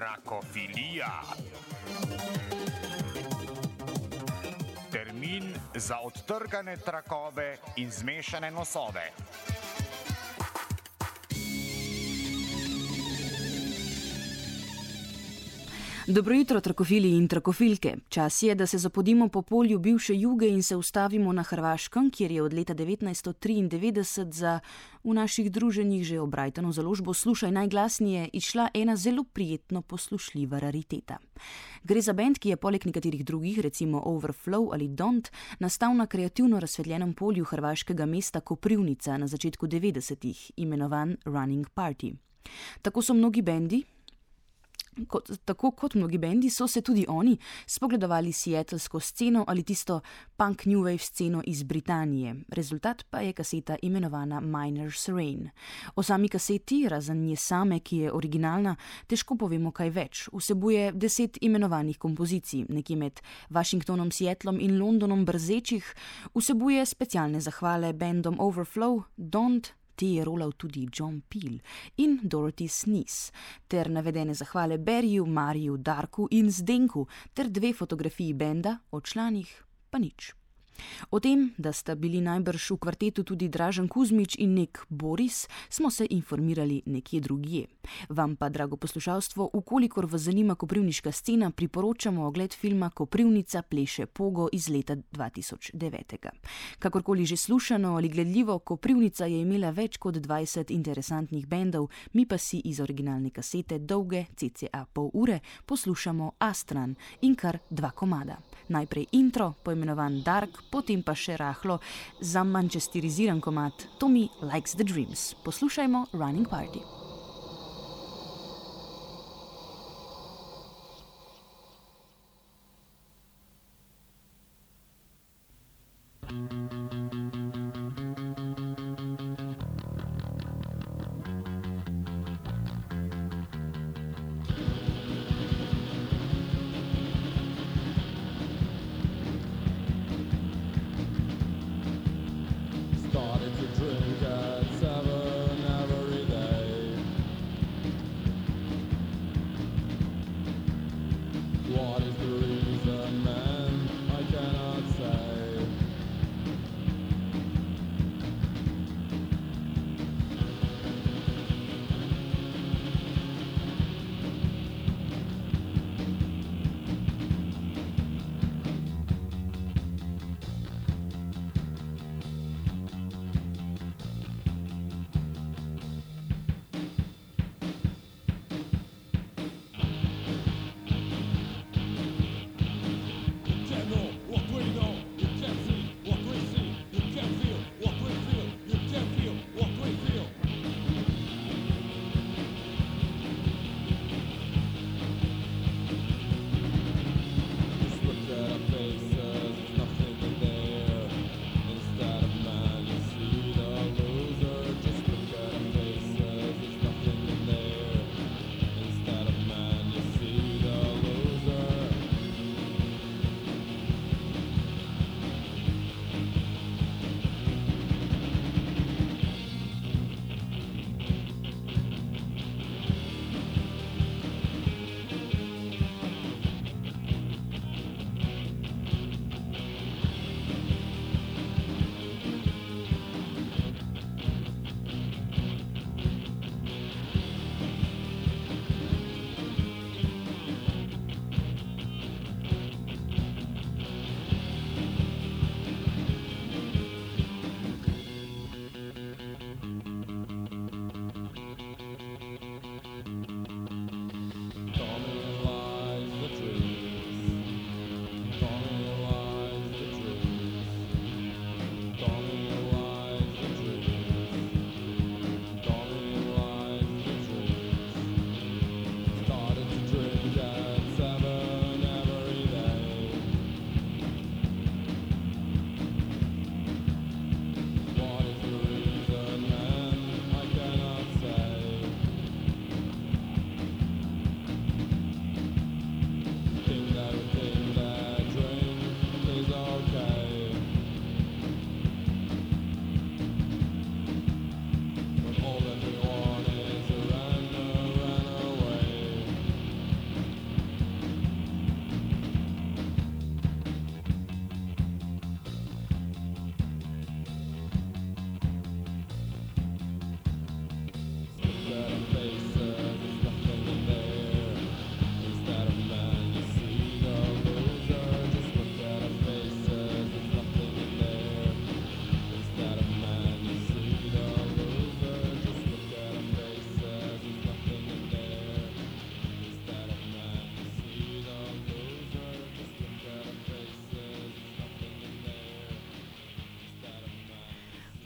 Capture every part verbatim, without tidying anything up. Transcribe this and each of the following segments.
Trakofilija. Termin za odtrgane trakove in zmešane nosove. Dobro jutro, trakofili in trakofilke. Čas je, da se zapodimo po polju bivše Juge in se ustavimo na Hrvaškem, kjer je od leta devetnajststo triindevetdeset za v naših druženjih že obrajtano založbo Slušaj najglasnije izšla ena zelo prijetno poslušljiva rariteta. Gre za bend, ki je poleg nekaterih drugih, recimo Overflow ali Don't, nastal na kreativno razsvetljenem polju hrvaškega mesta Koprivnica na začetku devetdesetih, imenovan Running Party. Tako so mnogi bendi, Kot, tako kot mnogi bendi so se tudi oni spogledovali seattlsko sceno ali tisto punk new wave sceno iz Britanije. Rezultat pa je kaseta imenovana Miner's Rain. O sami kaseti, razen nje same, ki je originalna, težko povemo kaj več. Vsebuje deset imenovanih kompozicij, nekje med Washingtonom, Seattlom in Londonom brzečih, vsebuje specialne zahvale bendom Overflow, Don't, te je rolal tudi John Peel in Dorothy Sneeze, ter navedene zahvale Beriju, Mariju, Darku in Zdenku, ter dve fotografiji benda, o članih pa nič. O tem, da sta bili najbrž v kvartetu tudi Dražen Kuzmič in nek Boris, smo se informirali nekje drugje. Vam pa, drago poslušalstvo, ukolikor vas zanima koprivniška scena, priporočamo ogled filma Koprivnica pleše pogo iz leta dva tisoč devet. Kakorkoli že slušano ali gledljivo, Koprivnica je imela več kot dvajset interesantnih bendov, mi pa si iz originalne kasete dolge cca pol ure poslušamo Astran in kar dva komada. Najprej intro, poimenovan Dark, potem pa še rahlo zamančesteriziran komad Tommy Likes the Dreams. Poslušajmo Running Party. Started to drink at seven every day.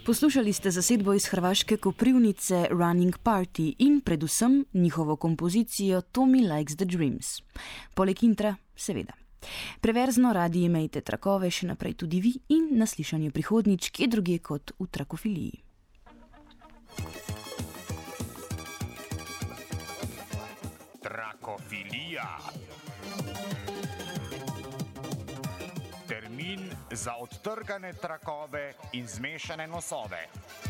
Poslušali ste zasedbo iz hrvaške Koprivnice Running Party in predvsem njihovo kompozicijo Tommy Likes the Dreams. Poleg intra, seveda. Preverzno radi imejte trakove še naprej tudi vi in naslišanje prihodnič, kje drugje kot v trakofiliji. Trakofilija. Termin za odtrgane trakove in zmešane nosove.